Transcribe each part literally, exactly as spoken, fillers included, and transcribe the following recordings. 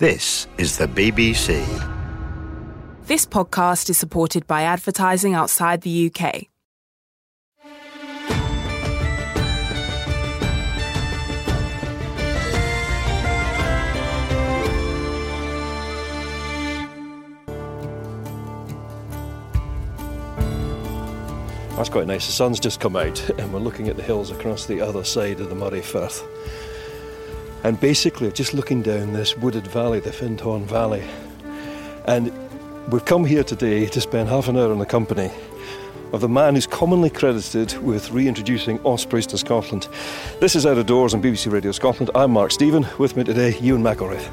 This is the B B C. This podcast is supported by advertising outside the U K. That's quite nice. The sun's just come out and we're looking at the hills across the other side of the Moray Firth. And basically just looking down this wooded valley, the Findhorn Valley. And we've come here today to spend half an hour in the company of the man who's commonly credited with reintroducing ospreys to Scotland. This is Out of Doors on B B C Radio Scotland. I'm Mark Stephen. With me today, Ewan McElraith.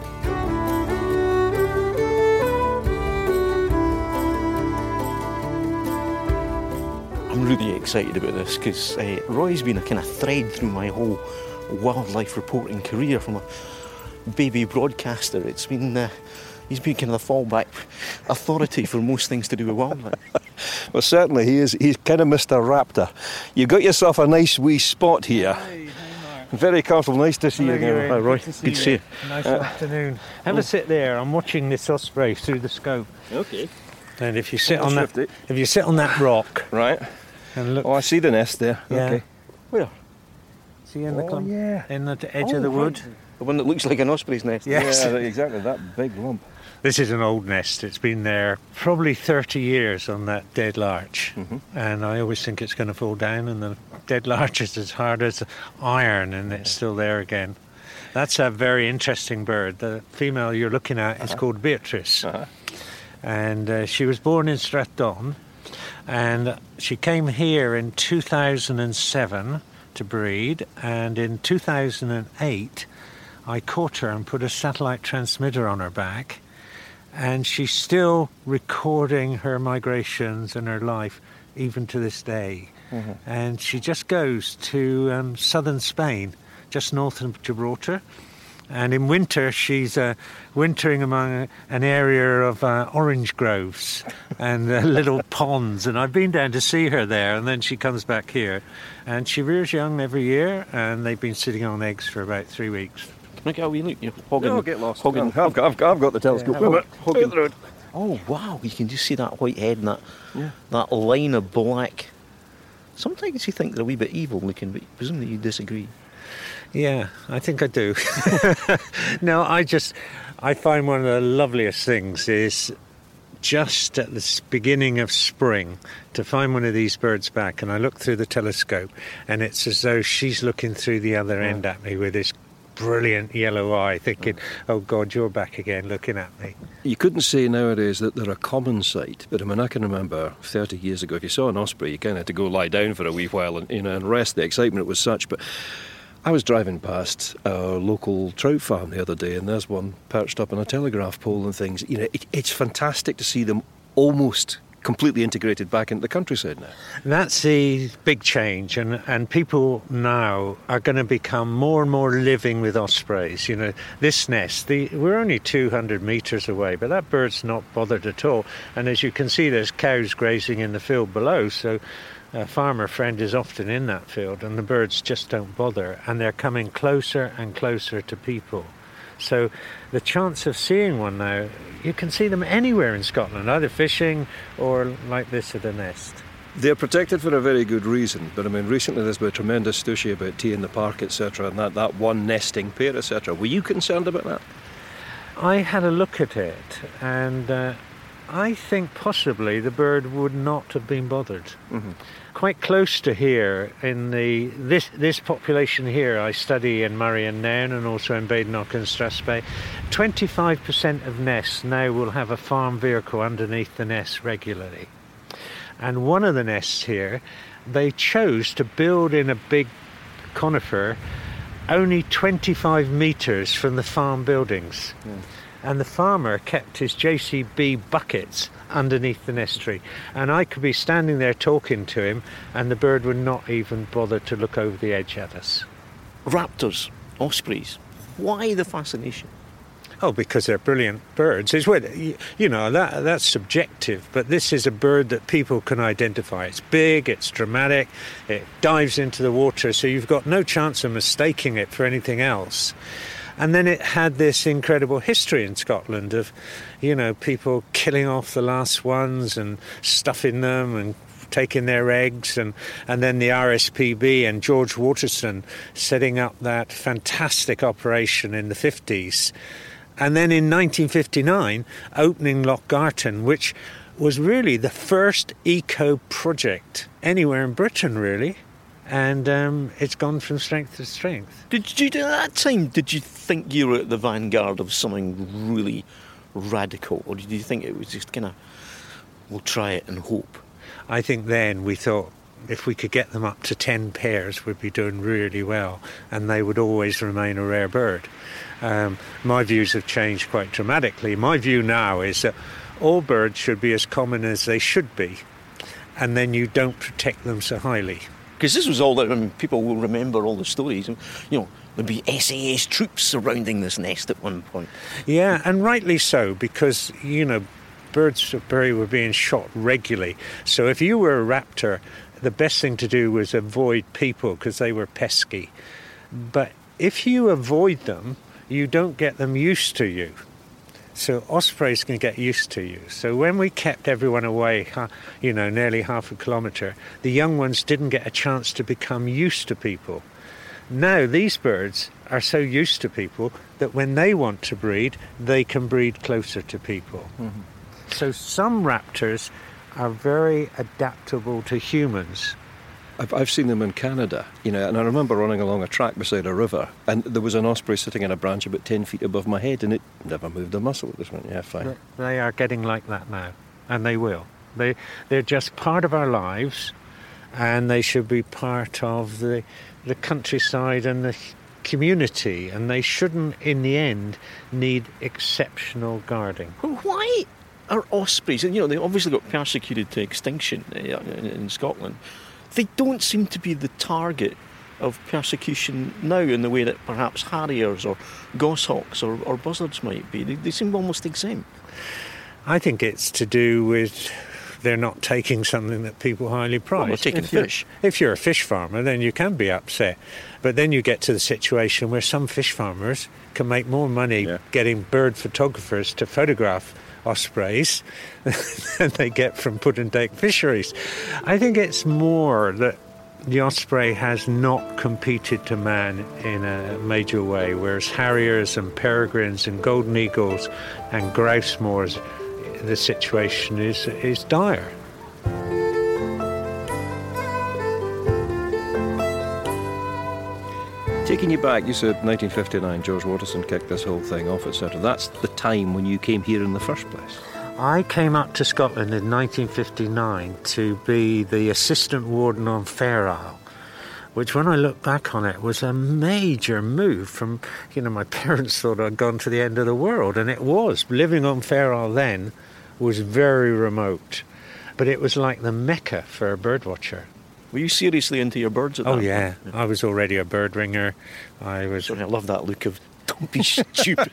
I'm really excited about this because uh, Roy's been a kind of thread through my whole wildlife reporting career from a baby broadcaster. It's been uh, he's been kind of the fallback authority for most things to do with wildlife. Well, certainly he is. He's kind of Mister Raptor. You've got yourself a nice wee spot here. Hey, hey Mark. Very comfortable. Nice to see Hello, you again. Ewan. Hi, Roy. Good to see Good to see you. Nice Uh, afternoon. Have a sit there. I'm watching this osprey through the scope. Okay. And if you sit I'll on that, shift it. if you sit on that rock Right. and look, Oh, I see the nest there. yeah, Okay. Where? see in the Oh, clump, yeah. in the edge Oh, of the wood. right. The one that looks like an osprey's nest. Yes. Yeah, exactly. That big lump. This is an old nest. It's been there probably thirty years on that dead larch. Mm-hmm. And I always think it's going to fall down, and the dead larch is as hard as iron, and it's still there again. That's a very interesting bird. The female you're looking at is Uh-huh. called Beatrice. Uh-huh. And uh, she was born in Strathdon, and she came here in two thousand seven to breed, and in two thousand eight I caught her and put a satellite transmitter on her back, and she's still recording her migrations and her life even to this day. Mm-hmm. And she just goes to um, southern Spain, just north of Gibraltar. And in winter, she's uh, wintering among an area of uh, orange groves and uh, little ponds. And I've been down to see her there, and then she comes back here. And she rears young every year, and they've been sitting on eggs for about three weeks. Can I get a wee look? You're hogging, No, get lost. hogging, I've, got, I've, got, I've got the telescope. Yeah. Wait a minute. Hogging. Out the road. Oh wow! You can just see that white head and that Yeah. that line of black. Sometimes you think they're a wee bit evil looking, but presumably you disagree. Yeah, I think I do. No, I just, I find one of the loveliest things is just at the s- beginning of spring to find one of these birds back, and I look through the telescope and it's as though she's looking through the other end at me with this brilliant yellow eye, thinking, oh God, you're back again looking at me. You couldn't say nowadays that they're a common sight, but I mean, I can remember thirty years ago, if you saw an osprey, you kind of had to go lie down for a wee while and, you know, and rest. The excitement was such. But I was driving past our local trout farm the other day, and there's one perched up on a telegraph pole and things. You know, it, it's fantastic to see them almost completely integrated back into the countryside now. That's the big change, and, and people now are going to become more and more living with ospreys. You know, this nest, the, we're only two hundred metres away, but that bird's not bothered at all. And as you can see, there's cows grazing in the field below, so a farmer friend is often in that field, and the birds just don't bother, and they're coming closer and closer to people. So the chance of seeing one now, you can see them anywhere in Scotland, either fishing or like this at a nest. They're protected for a very good reason, but I mean, recently there's been a tremendous stooshy about tea in the park, et cetera, and that, that one nesting pair, et cetera. Were you concerned about that? I had a look at it, and uh, I think possibly the bird would not have been bothered. Mm-hmm. Quite close to here, in the this this population here, I study in Murray and Nairn and also in Badenoch and Strathspey. twenty-five percent of nests now will have a farm vehicle underneath the nest regularly. And one of the nests here, they chose to build in a big conifer only twenty-five metres from the farm buildings. Yeah. And the farmer kept his J C B buckets underneath the nest tree. And I could be standing there talking to him, and the bird would not even bother to look over the edge at us. Raptors, ospreys. Why the fascination? Oh, because they're brilliant birds. It's weird, you, you know, that that's subjective, but this is a bird that people can identify. It's big, it's dramatic, it dives into the water, so you've got no chance of mistaking it for anything else. And then it had this incredible history in Scotland of, you know, people killing off the last ones and stuffing them and taking their eggs, and, and then the R S P B and George Waterston setting up that fantastic operation in the fifties. And then in nineteen fifty-nine, opening Lochgarten, which was really the first eco project anywhere in Britain, really. And um, it's gone from strength to strength. Did you, at that time, did you think you were at the vanguard of something really radical? Or did you think it was just kind of, we'll try it and hope? I think then we thought if we could get them up to ten pairs, we'd be doing really well, and they would always remain a rare bird. Um, my views have changed quite dramatically. My view now is that all birds should be as common as they should be, and then you don't protect them so highly. Because this was all that, I mean, people will remember all the stories. You know, there'd be S A S troops surrounding this nest at one point. Yeah, and rightly so, because, you know, birds of prey were being shot regularly. So if you were a raptor, the best thing to do was avoid people because they were pesky. But if you avoid them, you don't get them used to you. So ospreys can get used to you. So when we kept everyone away, you know, nearly half a kilometre, the young ones didn't get a chance to become used to people. Now these birds are so used to people that when they want to breed, they can breed closer to people. Mm-hmm. So some raptors are very adaptable to humans. I've, I've seen them in Canada, you know, and I remember running along a track beside a river, and there was an osprey sitting in a branch about ten feet above my head, and it never moved a muscle. It just went, yeah, fine. They are getting like that now, and they will. They, they're just part of our lives, and they should be part of the, the countryside and the community, and they shouldn't, in the end, need exceptional guarding. Why are ospreys, and you know, they obviously got persecuted to extinction in Scotland, they don't seem to be the target of persecution now in the way that perhaps harriers or goshawks or, or buzzards might be. They, they seem almost exempt. I think it's to do with they're not taking something that people highly prize. Well, they're taking if fish. You're, if you're a fish farmer, then you can be upset. But then you get to the situation where some fish farmers can make more money yeah. getting bird photographers to photograph ospreys than they get from put-and-take fisheries. I think it's more that the osprey has not competed to man in a major way, whereas harriers and peregrines and golden eagles and grouse moors, the situation is is dire. Taking you back, you said nineteen fifty-nine, George Waterston kicked this whole thing off, et cetera. That's the time when you came here in the first place. I came up to Scotland in nineteen fifty-nine to be the assistant warden on Fair Isle, which when I look back on it was a major move from, you know, my parents thought I'd gone to the end of the world, and it was. Living on Fair Isle then was very remote, but it was like the Mecca for a birdwatcher. Were you seriously into your birds at that Oh, point? yeah. yeah. I was already a bird ringer. I was. Sorry, I love that look of, don't be stupid.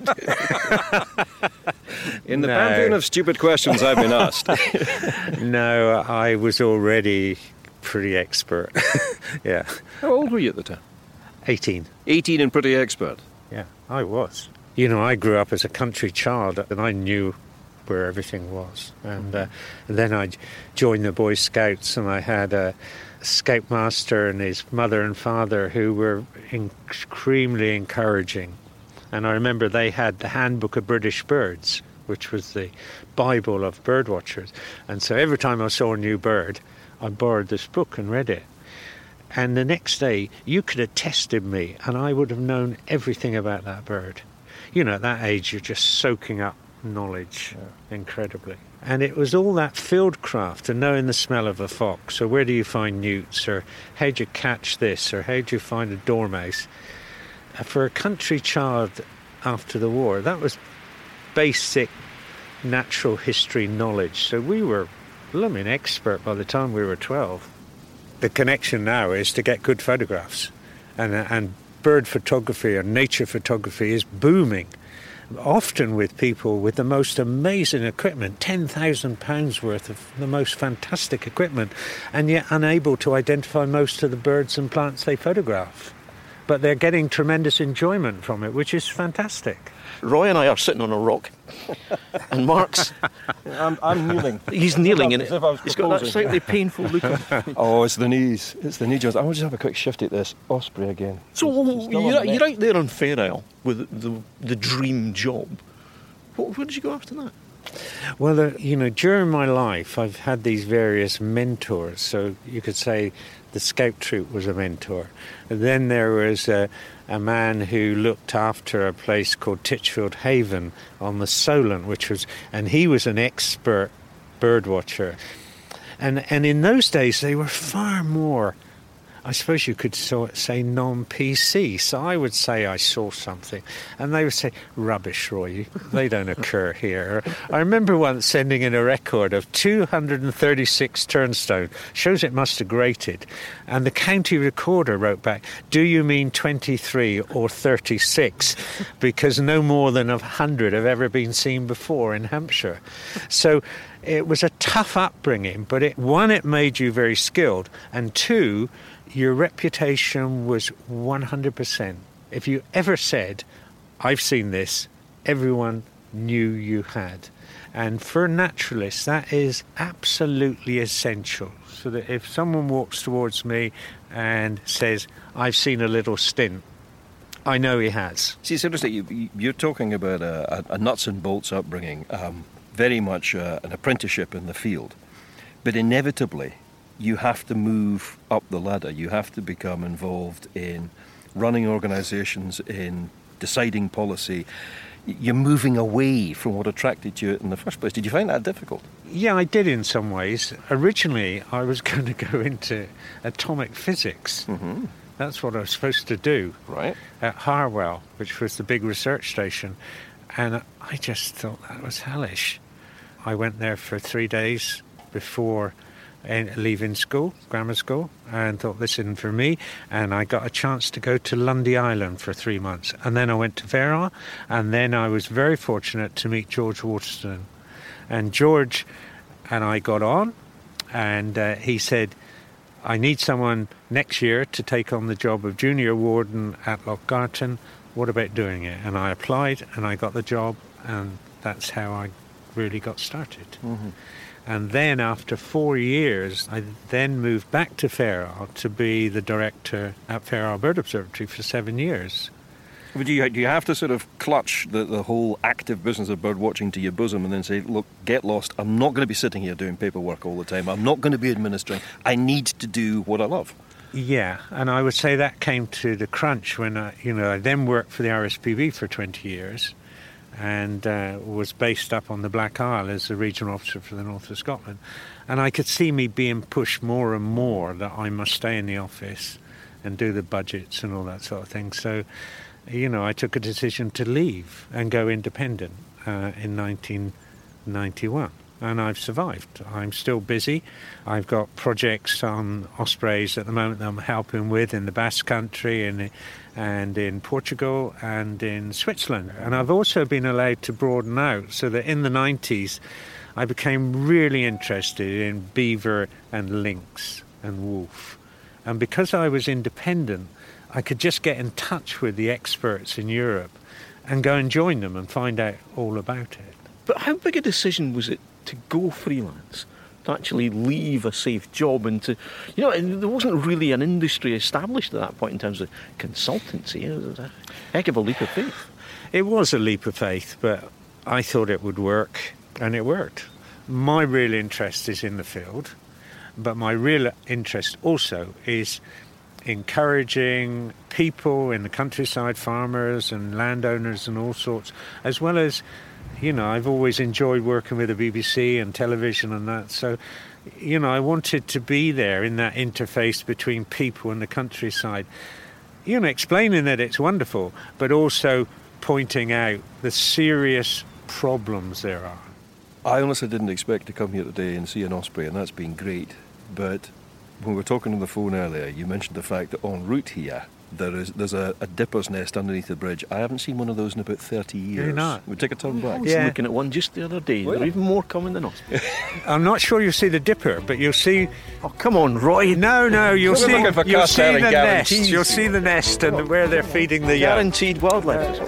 In the no. pantheon of stupid questions I've been asked. No, I was already pretty expert. Yeah. How old were you at the time? eighteen. eighteen and pretty expert? Yeah, I was. You know, I grew up as a country child, and I knew where everything was. And, uh, and then I joined the Boy Scouts, and I had a scoutmaster and his mother and father who were extremely encouraging. And I remember they had the Handbook of British Birds, which was the Bible of bird watchers. And so every time I saw a new bird, I borrowed this book and read it. And the next day, you could have tested me, and I would have known everything about that bird. You know, at that age, you're just soaking up knowledge yeah. incredibly. And it was all that fieldcraft and knowing the smell of a fox, or where do you find newts, or how do you catch this, or how do you find a dormouse. For a country child after the war, that was basic natural history knowledge. So we were blooming expert by the time we were twelve. The connection now is to get good photographs, and and bird photography and nature photography is booming, often with people with the most amazing equipment, ten thousand pounds worth of the most fantastic equipment, and yet unable to identify most of the birds and plants they photograph. but they're getting tremendous enjoyment from it, which is fantastic. Roy and I are sitting on a rock, and Mark's... I'm, I'm kneeling. He's kneeling, and As if I was he's got that proposing. slightly painful look on. Oh, it's the knees. It's the knee joints. I want to just have a quick shift at this osprey again. So It's still on you're, the you're neck. out there on Fair Isle with the, the dream job. What, where did you go after that? Well, uh, you know, during my life, I've had these various mentors. So you could say the Scout Troop was a mentor. And then there was a, a man who looked after a place called Titchfield Haven on the Solent, which was, and he was an expert bird watcher. And and in those days, they were far more, I suppose you could so, say, non-P C. So I would say I saw something, and they would say, rubbish, Roy, they don't occur here. I remember once sending in a record of two hundred thirty-six turnstone, shows it must have grated, and the county recorder wrote back, do you mean twenty-three or thirty-six? Because no more than one hundred have ever been seen before in Hampshire. So it was a tough upbringing, but it, one, it made you very skilled, and two, your reputation was one hundred percent. If you ever said, I've seen this, everyone knew you had. And for naturalists, that is absolutely essential. So that if someone walks towards me and says, I've seen a little stint, I know he has. See, it's interesting. You, you're talking about a, a, a nuts and bolts upbringing, um, very much uh, an apprenticeship in the field. But inevitably, you have to move up the ladder. You have to become involved in running organisations, in deciding policy. You're moving away from what attracted you in the first place. Did you find that difficult? Yeah, I did in some ways. Originally, I was going to go into atomic physics. Mm-hmm. That's what I was supposed to do. Right. At Harwell, which was the big research station. And I just thought that was hellish. I went there for three days before leaving school, grammar school, and thought this isn't for me. And I got a chance to go to Lundy Island for three months. And then I went to Fair Isle, and then I was very fortunate to meet George Waterston. And George and I got on, and uh, he said, I need someone next year to take on the job of junior warden at Lochgarten. What about doing it? And I applied, and I got the job, and that's how I really got started. Mm-hmm. And then after four years, I then moved back to Fair Isle to be the director at Fair Isle Bird Observatory for seven years. But do you, do you have to sort of clutch the, the whole active business of bird watching to your bosom and then say, look, get lost. I'm not going to be sitting here doing paperwork all the time. I'm not going to be administering. I need to do what I love. Yeah, and I would say that came to the crunch when I, you know, I then worked for the R S P B for twenty years. And uh, was based up on the Black Isle as the regional officer for the north of Scotland. And I could see me being pushed more and more that I must stay in the office and do the budgets and all that sort of thing. So, you know, I took a decision to leave and go independent uh, in nineteen ninety-one. And I've survived. I'm still busy. I've got projects on ospreys at the moment that I'm helping with in the Basque Country and and in Portugal and in Switzerland. And I've also been allowed to broaden out so that in the nineties I became really interested in beaver and lynx and wolf. And because I was independent, I could just get in touch with the experts in Europe and go and join them and find out all about it. But how big a decision was it to go freelance, to actually leave a safe job and to, you know, and there wasn't really an industry established at that point in terms of consultancy. It was a heck of a leap of faith. It was a leap of faith, but I thought it would work, and it worked. My real interest is in the field, but my real interest also is encouraging people in the countryside, farmers and landowners and all sorts, as well as, you know, I've always enjoyed working with the B B C and television and that. So, you know, I wanted to be there in that interface between people and the countryside. You know, explaining that it's wonderful, but also pointing out the serious problems there are. I honestly didn't expect to come here today and see an osprey, and that's been great. But when we were talking on the phone earlier, you mentioned the fact that en route here, there is there's a, a dipper's nest underneath the bridge. I haven't seen one of those in about thirty years. You're not? We take a turn I back. was Yeah. looking at one just the other day. Well, There are even more coming than us. I'm not sure you'll see the dipper, but you'll see. Oh, come on, Roy. No, no, you'll We're see. looking for You'll cast see iron the nest. guarantees You'll here. see the nest and where they're feeding the young. Guaranteed wildlife.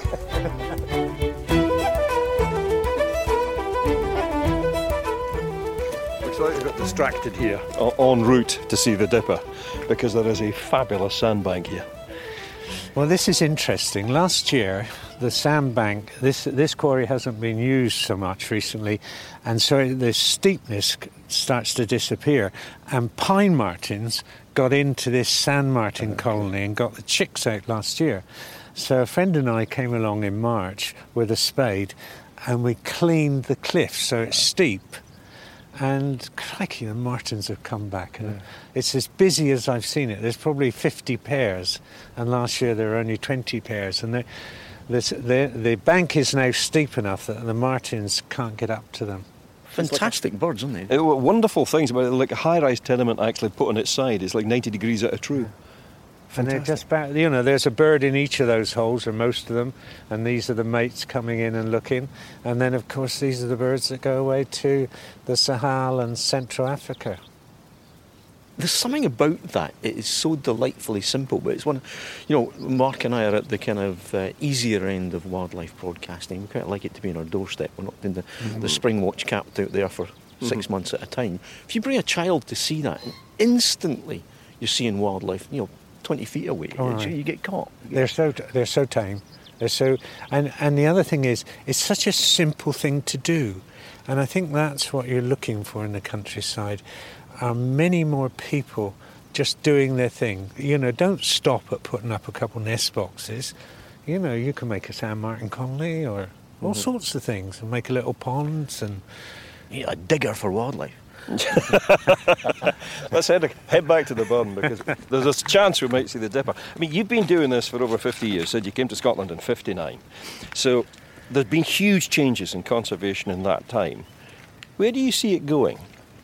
Looks like we got distracted here o- en route to see the dipper, because there is a fabulous sandbank here. Well, this is interesting. Last year, the sandbank, this this quarry hasn't been used so much recently, and so the steepness c- starts to disappear. And pine martins got into this sand martin colony and got the chicks out last year. So a friend and I came along in March with a spade, and we cleaned the cliff so it's steep. And crikey, the martins have come back. And it's as busy as I've seen it. There's probably fifty pairs, and last year there were only twenty pairs. And the, the, the bank is now steep enough that the martins can't get up to them. Fantastic birds, aren't they? It were wonderful things about it, like a high-rise tenement actually put on its side. It's like ninety degrees out of true. And they're just back, you know, there's a bird in each of those holes, or most of them, and these are the mates coming in and looking. And then, of course, these are the birds that go away to the Sahel and Central Africa. There's something about that. It is so delightfully simple, but it's one, you know, Mark and I are at the kind of uh, easier end of wildlife broadcasting. We quite like it to be on our doorstep. We're not in the, Mm-hmm. the spring watch capped out there for six months at a time. If you bring a child to see that, instantly you're seeing wildlife, you know, twenty feet away. Oh, You- right. You get caught. They're so they're so tame. They're so and and the other thing is, it's such a simple thing to do, and I think that's what you're looking for in the countryside. Are many more people just doing their thing. You know, don't stop at putting up a couple nest boxes. You know, you can make a San Martin colony or all sorts of things, and make a little ponds and. Yeah, a digger for wildlife. Let's head, head back to the burn, because there's a chance we might see the dipper. I mean, you've been doing this for over fifty years. Said you came to Scotland in fifty-nine. So there's been huge changes in conservation in that time. Where do you see it going?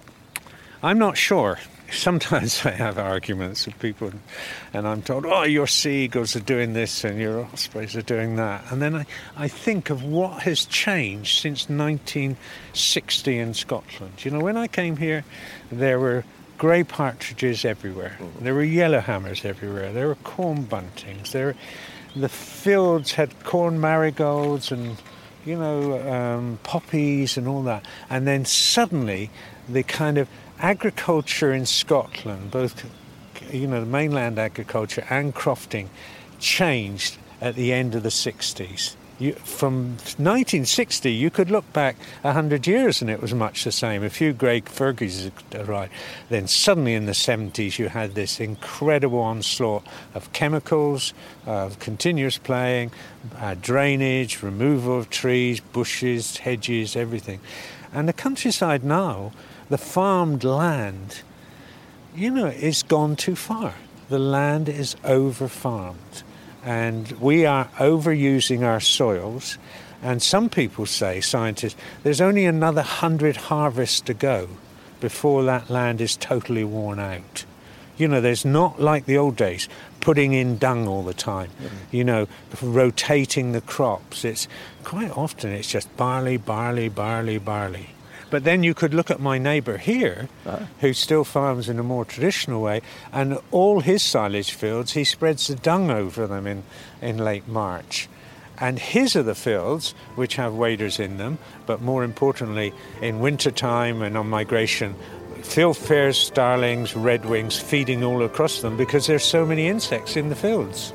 I'm not sure. Sometimes I have arguments with people, and I'm told, oh, your sea eagles are doing this and your ospreys are doing that. And then I, I think of what has changed since nineteen sixty in Scotland. You know, when I came here, there were grey partridges everywhere. There were yellowhammers everywhere. There were corn buntings. There, the fields had corn marigolds and, you know, um, poppies and all that. And then suddenly the kind of agriculture in Scotland, both, you know, the mainland agriculture and crofting, changed at the end of the sixties. You, from nineteen sixty, you could look back one hundred years and it was much the same. A few grey Fergies had arrived. Then suddenly in the seventies, you had this incredible onslaught of chemicals, of continuous playing, uh, drainage, removal of trees, bushes, hedges, everything. And the countryside now, the farmed land, you know, is gone too far. The land is over-farmed, and we are overusing our soils. And some people say, scientists, there's only another hundred harvests to go before that land is totally worn out. You know, there's not like the old days, putting in dung all the time, mm-hmm. you know, rotating the crops. It's quite often it's just barley, barley, barley, barley. But then you could look at my neighbour here, uh-huh. who still farms in a more traditional way, and all his silage fields, he spreads the dung over them in, in late March. And his are the fields which have waders in them, but more importantly, in wintertime and on migration, fieldfares, starlings, redwings feeding all across them because there's so many insects in the fields.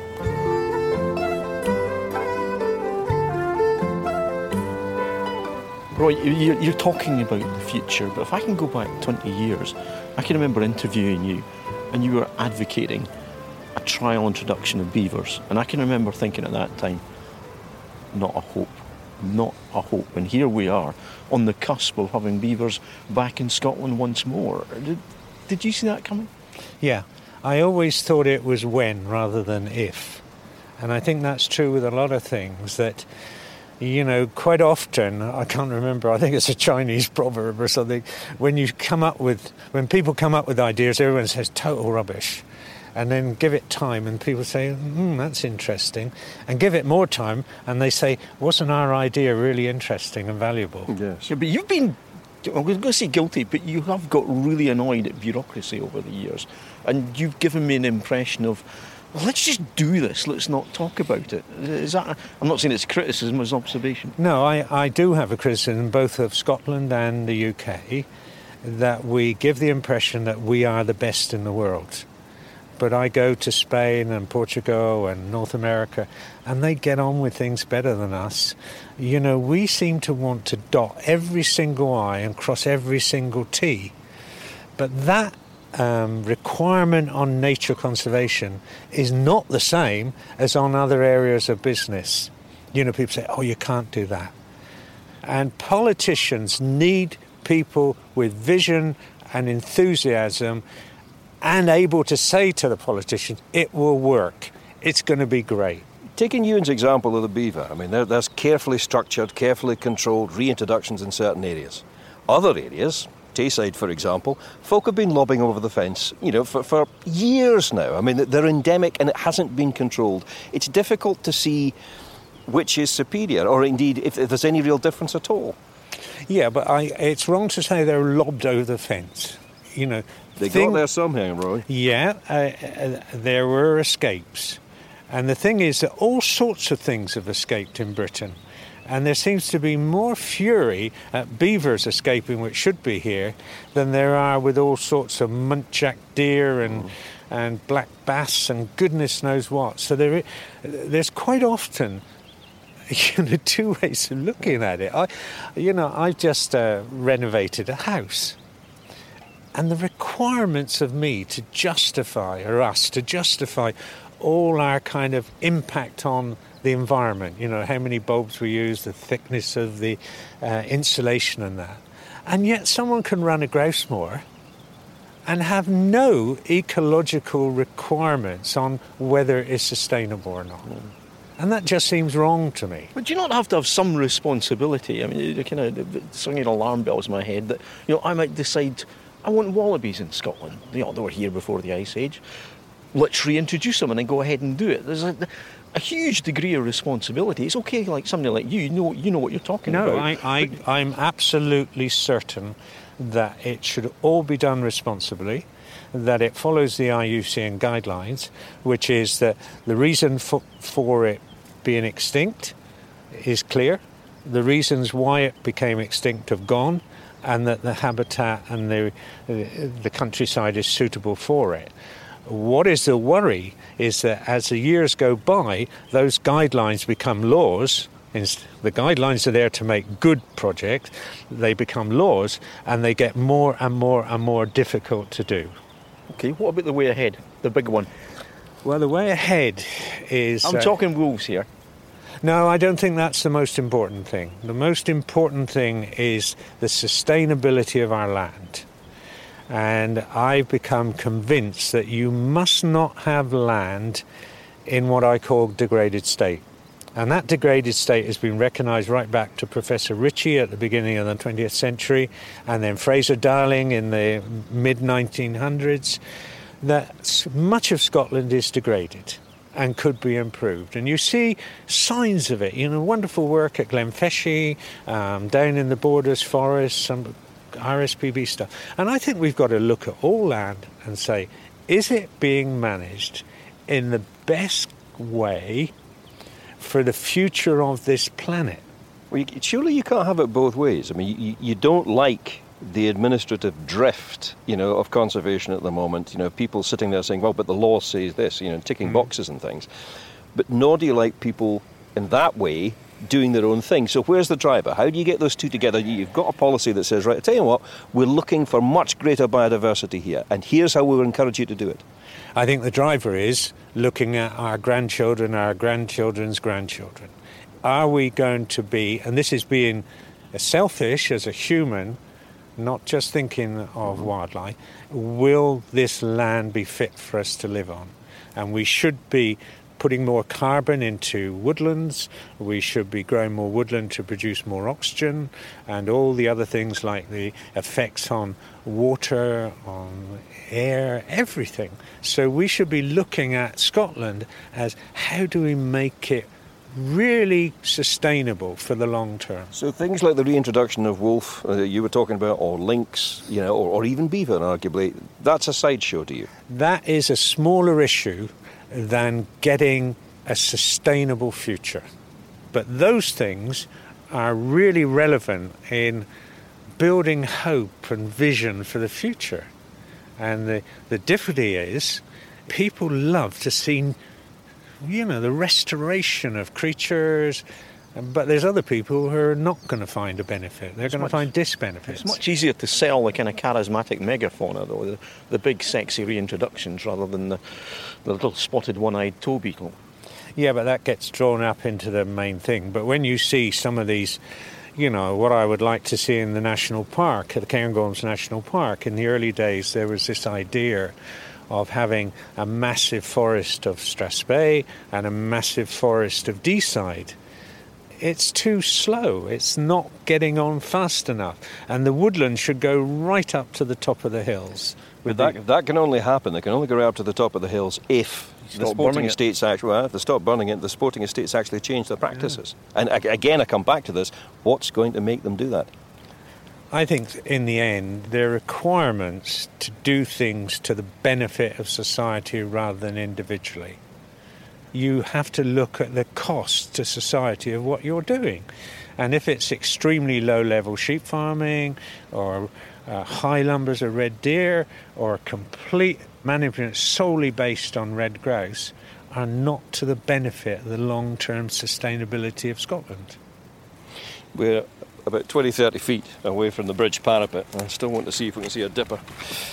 Roy, you're talking about the future, but if I can go back twenty years, I can remember interviewing you and you were advocating a trial introduction of beavers. And I can remember thinking at that time, not a hope, not a hope. And here we are on the cusp of having beavers back in Scotland once more. Did, did you see that coming? Yeah, I always thought it was when rather than if. And I think that's true with a lot of things that, you know, quite often, I can't remember, I think it's a Chinese proverb or something, when you come up with, when people come up with ideas, everyone says total rubbish. and then give it time, and people say, hmm, that's interesting, and give it more time, and they say, wasn't our idea really interesting and valuable? Yes. Yeah, but you've been, I'm going to say guilty, but you have got really annoyed at bureaucracy over the years, and you've given me an impression of, well, let's just do this, let's not talk about it. Is that, I'm not saying it's criticism, it's observation. No, I, I do have a criticism both of Scotland and the U K, that we give the impression that we are the best in the world. But I go to Spain and Portugal and North America, and they get on with things better than us. You know, we seem to want to dot every single I and cross every single T. But that um, requirement on nature conservation is not the same as on other areas of business. You know, people say, oh, you can't do that. And politicians need people with vision and enthusiasm and able to say to the politicians, it will work, it's going to be great. Taking Ewan's example of the beaver, I mean, there's carefully structured, carefully controlled reintroductions in certain areas. Other areas, Tayside, for example, folk have been lobbing over the fence, you know, for, for years now. I mean, they're endemic and it hasn't been controlled. It's difficult to see which is superior, or indeed if, if there's any real difference at all. Yeah, but I, it's wrong to say they're lobbed over the fence. You know, they thing, got there somehow, Roy. Yeah, uh, uh, there were escapes. And the thing is that all sorts of things have escaped in Britain. And there seems to be more fury at beavers escaping, which should be here, than there are with all sorts of muntjac deer and mm. and black bass and goodness knows what. So there, there's quite often, you know, two ways of looking at it. I, you know, I've just uh, renovated a house. And the requirements of me to justify, or us to justify, all our kind of impact on the environment, you know, how many bulbs we use, the thickness of the uh, insulation and that. And yet someone can run a grouse moor and have no ecological requirements on whether it's sustainable or not. Mm. And that just seems wrong to me. But do you not have to have some responsibility? I mean, it kind of singing alarm bells in my head that, you know, I might decide I want wallabies in Scotland. You know, they were here before the Ice Age. Let's reintroduce them and then go ahead and do it. There's a, a huge degree of responsibility. It's okay, like somebody like you, you know, you know what you're talking no, about. No, I, I, I'm absolutely certain that it should all be done responsibly, that it follows the I U C N guidelines, which is that the reason for, for it being extinct is clear. The reasons why it became extinct have gone, and that the habitat and the the countryside is suitable for it. What is the worry is that as the years go by, those guidelines become laws. The guidelines are there to make good projects. They become laws, and they get more and more and more difficult to do. Okay, what about the way ahead, the big one? Well, the way ahead is... I'm uh, talking wolves here. No, I don't think that's the most important thing. The most important thing is the sustainability of our land. And I've become convinced that you must not have land in what I call degraded state. And that degraded state has been recognised right back to Professor Ritchie at the beginning of the twentieth century, and then Fraser Darling in the mid nineteen hundreds, that much of Scotland is degraded and could be improved. And you see signs of it, you know, wonderful work at Glenfeshie, um, down in the Borders Forest, some R S P B stuff. And I think we've got to look at all land and say, is it being managed in the best way for the future of this planet? Well, you, surely you can't have it both ways. I mean, you, you don't like the administrative drift, you know, of conservation at the moment. You know, people sitting there saying, well, but the law says this, you know, ticking mm. boxes and things. But nor do you like people in that way doing their own thing. So where's the driver? How do you get those two together? You've got a policy that says, right, I tell you what, we're looking for much greater biodiversity here, and here's how we'll encourage you to do it. I think the driver is looking at our grandchildren, our grandchildren's grandchildren. Are we going to be, and this is being selfish as a human, not just thinking of wildlife, will this land be fit for us to live on? And we should be putting more carbon into woodlands. We should be growing more woodland to produce more oxygen, and all the other things like the effects on water, on air, everything. So we should be looking at Scotland as how do we make it really sustainable for the long term. So things like the reintroduction of wolf uh, you were talking about, or lynx, you know, or, or even beaver, arguably, that's a sideshow to you. That is a smaller issue than getting a sustainable future. But those things are really relevant in building hope and vision for the future. And the, the difficulty is people love to see, you know, the restoration of creatures, but there's other people who are not going to find a benefit. They're going to find disbenefits. It's much easier to sell the kind of charismatic megafauna, though, the, the big sexy reintroductions, rather than the, the little spotted one-eyed toe beetle. Yeah, but that gets drawn up into the main thing. But when you see some of these, you know, what I would like to see in the national park, the Cairngorms National Park, in the early days there was this idea of having a massive forest of Strathspey and a massive forest of Deeside. It's too slow. It's not getting on fast enough. And the woodland should go right up to the top of the hills. But that, the, that can only happen. They can only go right up to the top of the hills if the sporting estates actually, well, if they stop burning it, the sporting estates actually change their practices. Yeah. And again, I come back to this, what's going to make them do that? I think in the end, there are requirements to do things to the benefit of society rather than individually. You have to look at the cost to society of what you're doing. And if it's extremely low-level sheep farming or uh, high numbers of red deer or complete management solely based on red grouse, are not to the benefit of the long-term sustainability of Scotland. We're about twenty, thirty feet away from the bridge parapet. I still want to see if we can see a dipper.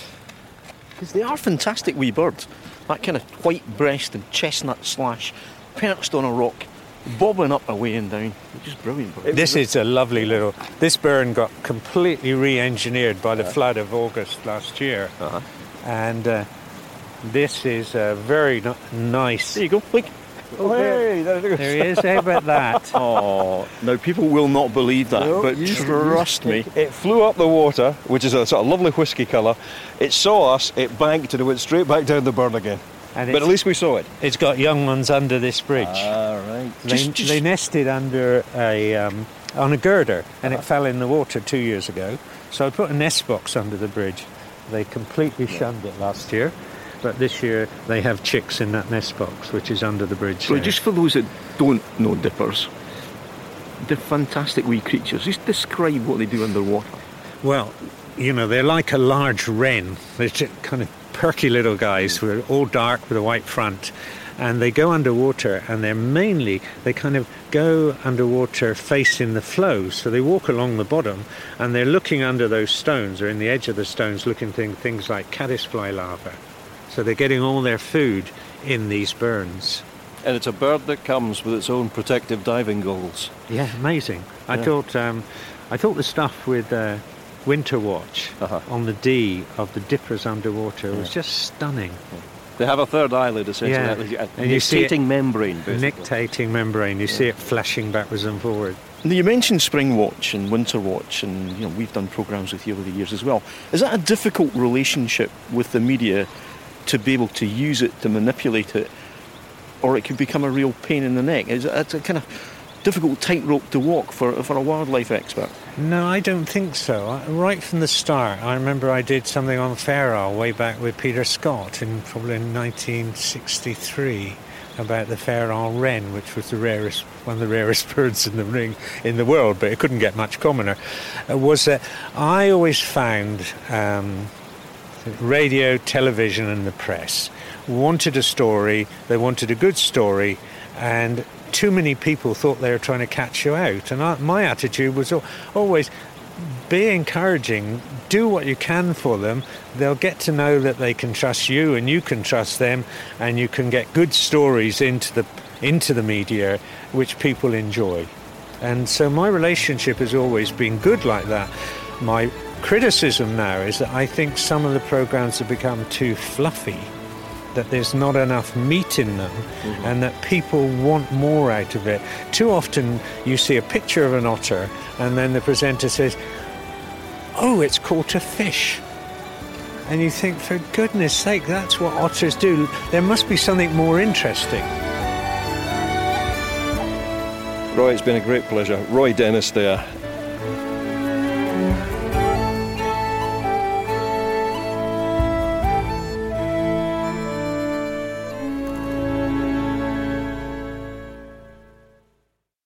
Because they are fantastic wee birds. That kind of white-breasted chestnut slash perched on a rock, bobbing up away and down. They're just brilliant birds. This is a lovely little... This burn got completely re-engineered by the yeah. flood of August last year. Uh-huh. And uh, this is a very no- nice... There you go, look. Oh, hey, there, there he is. How about that? Oh, now people will not believe that, no, but trust me. It, it flew up the water, which is a sort of lovely whisky colour. It saw us, it banked, and it went straight back down the burn again. And but at least we saw it. It's got young ones under this bridge. Ah, right. They, just, just... they nested under a um, on a girder, and uh-huh. it fell in the water two years ago. So I put a nest box under the bridge. They completely yeah. shunned it last year. But this year they have chicks in that nest box, which is under the bridge. So just for those that don't know dippers, they're fantastic wee creatures. Just describe what they do underwater. Well, you know, they're like a large wren. They're just kind of perky little guys who are all dark with a white front. And they go underwater, and they're mainly, they kind of go underwater facing the flow. So they walk along the bottom, and they're looking under those stones, or in the edge of the stones, looking thing, things like caddisfly larvae. So they're getting all their food in these burns. And it's a bird that comes with its own protective diving goggles. Yeah, amazing. I yeah. thought um, I thought the stuff with uh, Winter Watch uh-huh. on the D of the dippers underwater yeah. was just stunning. Yeah. They have a third eyelid, essentially. Yeah. A nictating membrane, basically. Nictating membrane. You yeah. see it flashing backwards and forward. You mentioned Spring Watch and Winter Watch, and you know we've done programmes with you over the years as well. Is that a difficult relationship with the media to be able to use it, to manipulate it, or it could become a real pain in the neck? Is it a kind of difficult tightrope to walk for for a wildlife expert? No, I don't think so. Right from the start, I remember I did something on Fairall way back with Peter Scott in probably in nineteen sixty-three about the Fairall wren, which was the rarest, one of the rarest birds in the ring in the world, but it couldn't get much commoner. Uh, was that I always found. Um, Radio, television and the press wanted a story, they wanted a good story, and too many people thought they were trying to catch you out. And I, my attitude was always be encouraging, do what you can for them. They'll get to know that they can trust you and you can trust them, and you can get good stories into the into the media which people enjoy. And so my relationship has always been good like that. My criticism now is that I think some of the programmes have become too fluffy. that there's not enough meat in them, mm-hmm. and that people want more out of it. Too often you see a picture of an otter and then the presenter says, oh, it's caught a fish. And you think, for goodness sake, that's what otters do. There must be something more interesting. Roy, it's been a great pleasure. Roy Dennis there.